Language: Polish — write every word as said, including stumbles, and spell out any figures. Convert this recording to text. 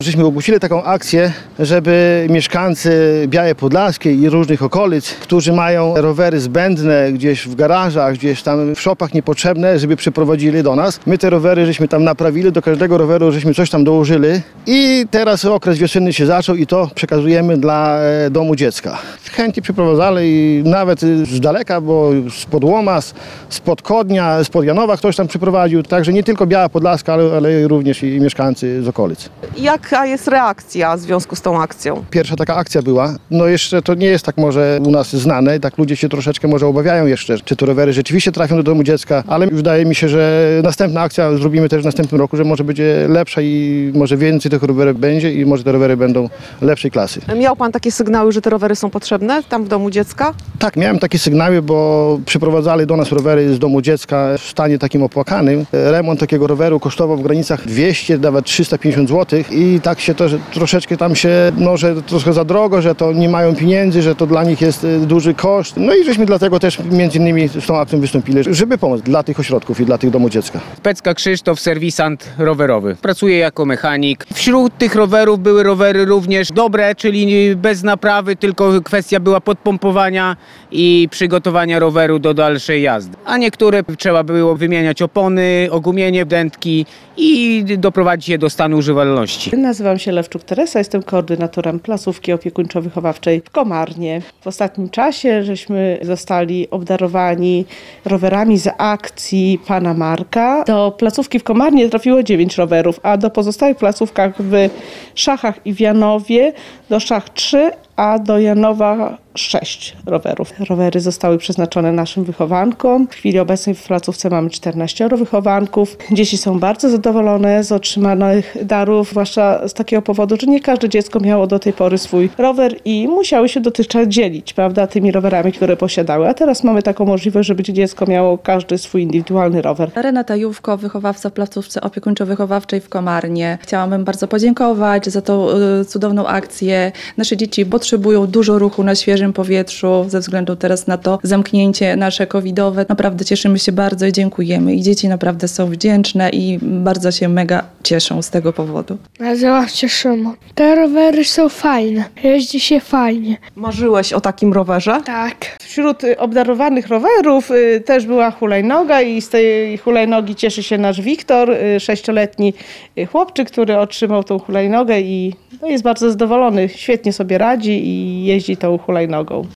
Żeśmy ogłosili taką akcję, żeby mieszkańcy Białej Podlaskiej i różnych okolic, którzy mają rowery zbędne gdzieś w garażach, gdzieś tam w szopach niepotrzebne, żeby przyprowadzili do nas. My te rowery żeśmy tam naprawili, do każdego roweru żeśmy coś tam dołożyli i teraz okres wiosenny się zaczął i to przekazujemy dla domu dziecka. Chętnie przyprowadzali i nawet z daleka, bo spod Łoma, spod Kodnia, spod Janowa ktoś tam przyprowadził, także nie tylko Biała Podlaska, ale, ale również i mieszkańcy z okolic. Jaka jest reakcja w związku z tą akcją? Pierwsza taka akcja była, no jeszcze to nie jest tak może u nas znane, tak ludzie się troszeczkę może obawiają jeszcze, czy te rowery rzeczywiście trafią do domu dziecka, ale wydaje mi się, że następna akcja zrobimy też w następnym roku, że może będzie lepsza i może więcej tych rowerów będzie i może te rowery będą lepszej klasy. Miał pan takie sygnały, że te rowery są potrzebne tam w domu dziecka? Tak, miałem takie sygnały, bo przyprowadzali do nas rowery z domu dziecka w stanie takim opłakanym. Remont takiego roweru kosztował w granicach dwieście, nawet trzysta pięćdziesiąt złotych i tak się to że troszeczkę tam się, no, że troszkę za drogo, że to nie mają pieniędzy, że to dla nich jest duży koszt. No i żeśmy dlatego też między innymi z tą akcją wystąpili, żeby pomóc dla tych ośrodków i dla tych domów dziecka. Pecka Krzysztof, serwisant rowerowy. Pracuję jako mechanik. Wśród tych rowerów były rowery również dobre, czyli bez naprawy, tylko kwestia była podpompowania i przygotowania roweru do dalszej jazdy. A niektóre trzeba było wymieniać opony, ogumienie, dętki i doprowadzić je do stanu używalności. Nazywam się Lewczuk Teresa, jestem koordynatorem placówki opiekuńczo-wychowawczej w Komarnie. W ostatnim czasie żeśmy zostali obdarowani rowerami z akcji pana Marka. Do placówki w Komarnie trafiło dziewięć rowerów, a do pozostałych placówkach w Szachach i w Janowie do Szach trzy, a do Janowa sześć rowerów. Rowery zostały przeznaczone naszym wychowankom. W chwili obecnej w placówce mamy czternaścioro wychowanków. Dzieci są bardzo zadowolone z otrzymanych darów, zwłaszcza z takiego powodu, że nie każde dziecko miało do tej pory swój rower i musiały się dotychczas dzielić, prawda, tymi rowerami, które posiadały. A teraz mamy taką możliwość, żeby dziecko miało każdy swój indywidualny rower. Renata Jówko, wychowawca w placówce opiekuńczo-wychowawczej w Komarnie. Chciałabym bardzo podziękować za tą y, cudowną akcję. Nasze dzieci potrzebują dużo ruchu na świeżym powietrzu ze względu teraz na to zamknięcie nasze covidowe. Naprawdę cieszymy się bardzo i dziękujemy. I dzieci naprawdę są wdzięczne i bardzo się mega cieszą z tego powodu. Nazywam się Szymon. Te rowery są fajne. Jeździ się fajnie. Marzyłeś o takim rowerze? Tak. Wśród obdarowanych rowerów y, też była hulajnoga i z tej hulajnogi cieszy się nasz Wiktor, y, sześcioletni chłopczyk, który otrzymał tą hulajnogę i no, jest bardzo zadowolony. Świetnie sobie radzi i jeździ tą hulajnogą.